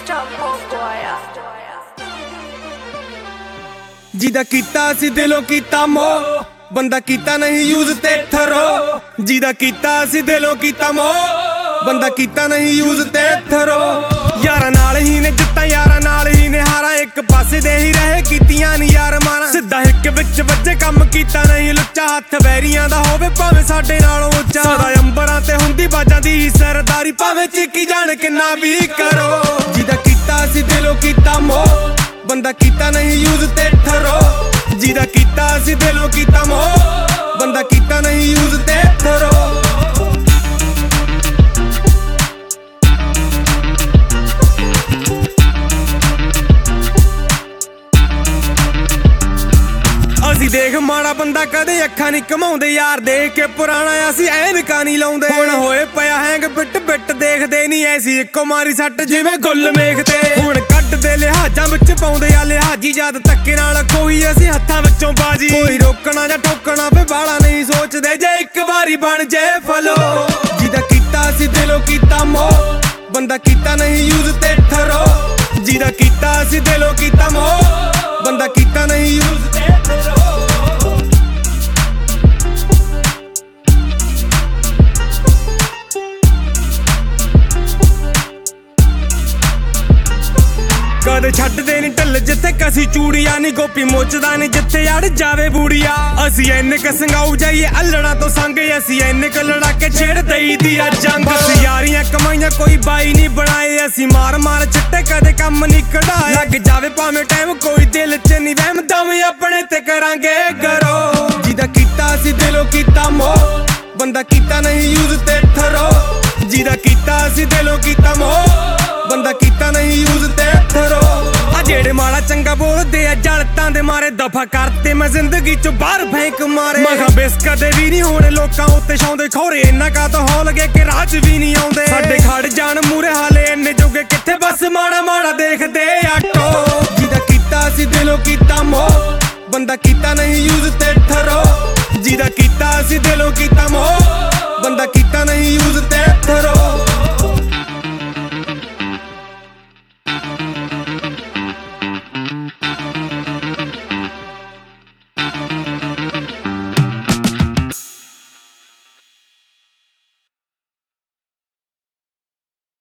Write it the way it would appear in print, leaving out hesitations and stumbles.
ਜਿਹਦਾ ਕੀਤਾ ਸੀ ਦਿਲੋਂ ਕੀਤਾ ਮੋਹ, ਬੰਦਾ ਕੀਤਾ ਨਹੀਂ ਯੂਜ਼ ਤੇ ਥਰੋ। ਜਿਹਦਾ ਕੀਤਾ ਸੀ ਦਿਲੋਂ ਕੀਤਾ ਮੋਹ, ਬੰਦਾ ਕੀਤਾ ਨਹੀਂ ਯੂਜ਼ ਤੇ ਥਰੋ। ਯਾਰਾਂ ਨਾਲ ਹੀ ਨੇ ਜਿੱਤਾਂ, ਯਾਰਾਂ ਨਾਲ ਹੀ ਨੇ ਹਾਰਾਂ, ਇੱਕ ਪਾਸੇ ਦੇ ਹੀ ਰਹੇ ਕੀਤੀਆਂ ਨੀ ਯਾਰ ਮਾਰਾਂ। ਸਿੱਧਾ ਹਿੱਕ ਵਿੱਚ ਵੱਜੇ ਕੰਮ ਕੀਤਾ ਨਹੀਂ ਲੁੱਚਾ, ਹੱਥ ਵੈਰੀਆਂ ਦਾ ਹੋਵੇ ਭਾਵੇਂ ਸਾਡੇ ਨਾਲੋਂ ਉੱਚਾ। ਸਦਾ ਅੰਬਰਾਂ ਤੇ ਹੁੰਦੀ ਬਾਜਾਂ ਦੀ ਸਰਦਾਰੀ, ਭਾਵੇਂ ਚੀਕੀ ਜਾਣ ਕਿੰਨਾ ਵੀ ਕਰੋ। ਜਿਹਦਾ ਕੀਤਾ ਸੀ ਦਿਲੋਂ ਕੀਤਾ ਮੋਹ, ਬੰਦਾ ਕੀਤਾ ਨਹੀਂ ਯੂਜ਼ ਤੇ ਥਰੋ। ਜਿਹਦਾ ਕੀਤਾ ਸੀ ਦਿਲੋਂ ਕੀਤਾ ਮੋਹ, ਬੰਦਾ ਕੀਤਾ ਨਹੀਂ ਯੂਜ਼ ਤੇ ਥਰੋ। ਅਸੀਂ ਦੇਖ ਮਾੜਾ ਬੰਦਾ ਕਦੇ ਅੱਖਾਂ ਨਹੀਂ ਘਮਾਉਂਦੇ, ਯਾਰ ਦੇਖ ਕੇ ਪੁਰਾਣਾ ਅਸੀਂ ਐਨਕਾਂ ਨਹੀਂ ਲਾਉਂਦੇ। ਹੁਣ ਹੋਏ ਪਿਆ ਹੈਂਗ ਬਿੱਟ ਬਿੱਟ ਦੇਖਦੇ ਨਹੀਂ, ਐਸੀ ਇੱਕੋ ਮਾਰੀ ਸੱਟ ਜਿਵੇਂ ਗੁੱਲ ਮੇਖ ਤੇ। ਹੁਣ ਕੱਢਦੇ ਲਿਹਾਜ਼ਾਂ ਵਿੱਚ ਪਾਉਂਦੇ ਆ ਲਿਹਾਜੀ, ਜਦ ਧੱਕੇ ਨਾਲ ਕੋਈ ਅਸੀਂ ਹੱਥਾਂ ਵਿੱਚੋਂ ਬਾਜੀ। ਕੋਈ ਰੋਕਣਾ ਜਾਂ ਠੋਕਣਾ ਫੇ ਬਾਲਾ ਨਹੀਂ ਸੋਚਦੇ, ਜੇ ਇੱਕ ਵਾਰੀ ਬਣ ਜੇ ਫਲੋ। ਜਿਹਦਾ ਕੀਤਾ ਸੀ ਦਿਲੋਂ ਕੀਤਾ ਮੋਹ, ਬੰਦਾ ਕੀਤਾ ਨਹੀਂ ਯੂਜ਼ ਤੇ ਥਰੋ। ਜਿਹਦਾ ਕੀਤਾ ਸੀ ਦਿਲੋਂ ਕੀਤਾ ਮੋਹ, ਬੰਦਾ ਕੀਤਾ ਨਹੀਂ ਯੂਜ਼ ਤੇ ਥਰੋ। ਕਦੇ ਛੱਡਦੇ ਨੀ ਢਿੱਲ ਜਿੱਥੇ ਕਸੀ ਚੂੜੀਆਂ ਨੀ, ਗੋਪੀ ਮੋਚਦਾ ਨੀ ਜਿੱਥੇ ਅੜ ਜਾਵੇ ਬੂੜੀਆ। ਅਸੀਂ ਇੰਨੇ ਕ ਸੰਗਾਉ ਜਾਈਏ ਅਲੜਾਂ ਤੋਂ ਸੰਗ, ਅਸੀਂ ਇੰਨੇ ਕ ਲੜਾ ਕੇ ਛੇੜ ਦਈ ਦੀ ਆ ਜੰਗ। ਅਸੀਂ ਯਾਰੀਆਂ ਕਮਾਈਆਂ ਕੋਈ ਬਾਈ ਨਹੀਂ ਬਣਾਏ, ਅਸੀਂ ਮਾਰ ਮਾਰ ਛੱਟੇ ਕਦੇ ਕੰਮ ਨਹੀਂ ਕਢਾਏ। ਲੱਗ ਜਾਵੇ ਭਾਵੇਂ ਟਾਈਮ ਕੋਈ ਦਿਲ ਚ ਨਹੀਂ ਵਹਿਮ, ਦਵੇਂ ਆਪਣੇ ਤੇ ਕਰਾਂਗੇ ਗਰੋ। ਜਿਹਦਾ ਕੀਤਾ ਸੀ ਦਿਲੋਂ ਕੀਤਾ ਮੋਹ, ਬੰਦਾ ਕੀਤਾ ਨਹੀਂ ਯੂਜ਼ ਤੇ ਥਰੋ। ਜਿਹਦਾ ਕੀਤਾ ਸੀ ਦਿਲੋਂ ਕੀਤਾ ਮੋਹ, ਬੰਦਾ ਕੀਤਾ ਨਹੀਂ ਯੂਜ਼ ਤੇ ਥਰੋ। ਆ ਜਿਹੜੇ ਮਾੜਾ ਚੰਗਾ ਬੋਲਦੇ ਆ ਜਲਤਾਂ ਦੇ ਮਾਰੇ, ਦਫਾ ਕਰਤੇ ਮੈਂ ਜ਼ਿੰਦਗੀ ਚੋਂ ਬਾਹਰ ਫੈਂਕ ਮਾਰੇ। ਮੈਂ ਕਿਹਾ ਬੇਸ ਕਦੇ ਵੀ ਨਹੀਂ ਹੋਣੇ ਲੋਕਾਂ ਉੱਤੇ ਛਾਉਂਦੇ, ਖੋਰੇ ਇੰਨਾ ਕਾ ਤਾਂ ਹੋ ਲਗੇ ਕਿ ਰਾਹ ਚ ਵੀ ਨਹੀਂ ਆਉਂਦੇ। ਸਾਡੇ ਖੜ ਜਾਣ ਮੂਰੇ ਹਾਲੇ ਇੰਨੇ ਜੋਗੇ ਕਿੱਥੇ, ਬਸ ਮਾੜਾ ਮਾੜਾ ਦੇਖਦੇ ਆਟੋ। ਜਿਹਦਾ ਕੀਤਾ ਸੀ ਦਿਲੋਂ ਕੀਤਾ ਮੋਹ, ਬੰਦਾ ਕੀਤਾ ਨਹੀਂ ਯੂਜ਼ ਤੇ ਥਰੋ। ਜਿਹਦਾ ਕੀਤਾ ਸੀ ਦਿਲੋਂ ਕੀਤਾ ਮੋਹ, ਬੰਦਾ ਕੀਤਾ ਨਹੀਂ ਯੂਜ਼ ਤੇ ਥਰੋ।